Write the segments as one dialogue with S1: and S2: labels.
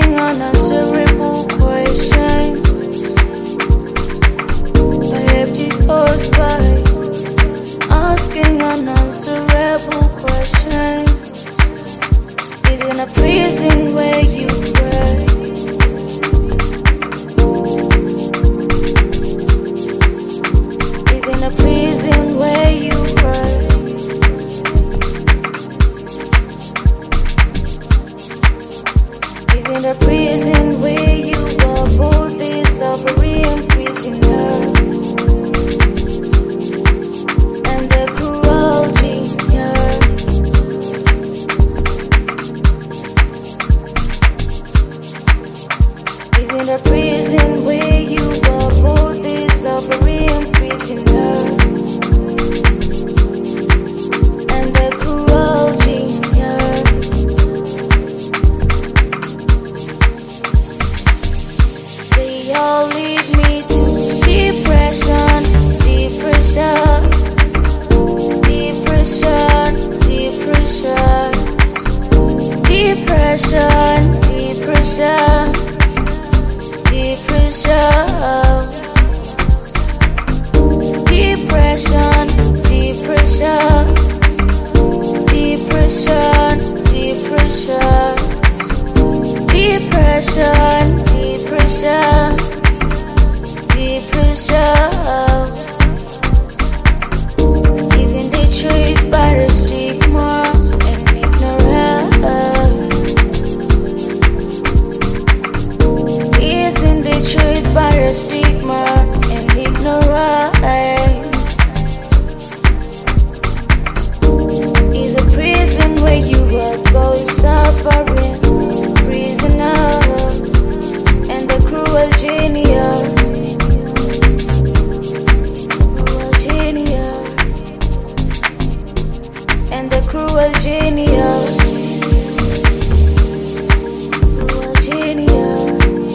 S1: asking unanswerable questions. Perhaps this us by asking unanswerable questions. Is in a prison where you pray. Is in a prison where you pray. Is in a prison where you are both the suffering prisoner and the cruel genius. Is in a prison where you are both the suffering prisoner and the cruel genius. They all lead me to depression, depression, depression, depression, depression, depression, depression, depression, depression, depression, depression, depression, depression. Isn't the choice but a stigma and ignorance? Isn't the choice but a stigma and ignorance? Is a prison where you are both suffering, prisoner and the cruel genius, cruel genius, and the cruel genius, cruel genius.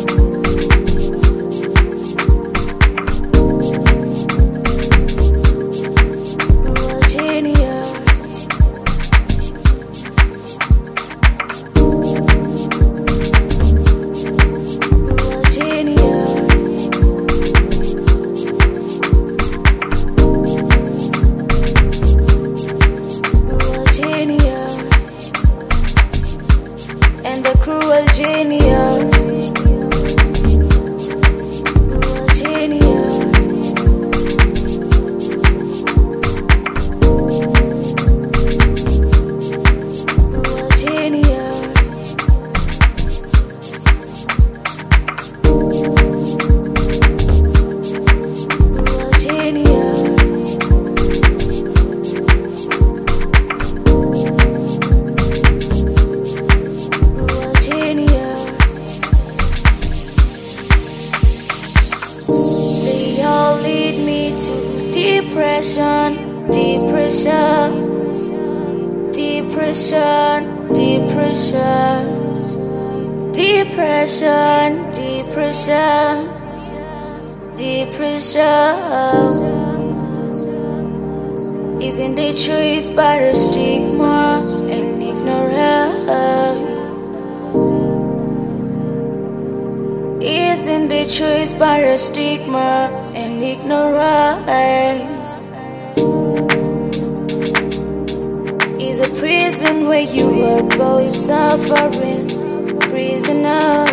S1: And the cruel genius, cruel genius, cruel genius. They all lead me to depression, depression, depression, depression, depression, depression, depression. Isn't the choice but a stigma and ignorance? Isn't the choice but a stigma and ignorance? Is a prison where you are both suffering, prisoner